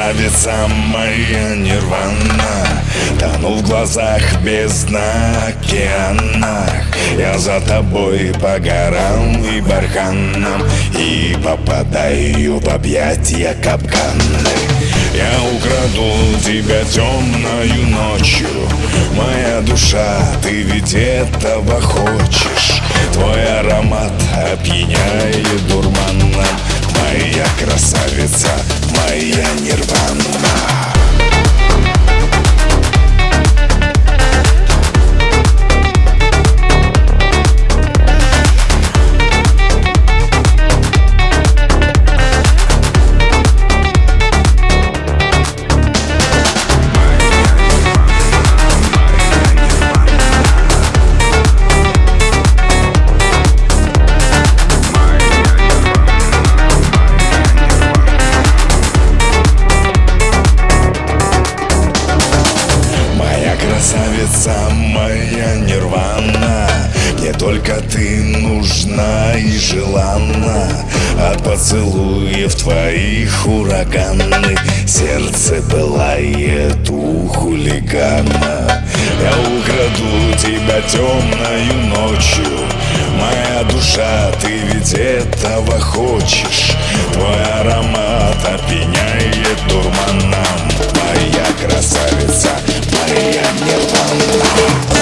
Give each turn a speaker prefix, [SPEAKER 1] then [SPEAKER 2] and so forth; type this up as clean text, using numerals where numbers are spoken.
[SPEAKER 1] красавица моя нирвана, тону в глазах бездна океана. Я за тобой по горам и барханам и попадаю в объятия капканы. Я украду тебя темною ночью, моя душа, ты ведь этого хочешь. Твой аромат опьяняет дурманом, моя красавица, моя нирвана. Красавица моя нирвана, мне только ты нужна и желанна. От поцелуев твоих ураганы сердце пылает у хулигана. Я украду тебя темною ночью, моя душа, ты ведь этого хочешь. Твой аромат опьяняет дурманом, моя красавица, моя нирвана.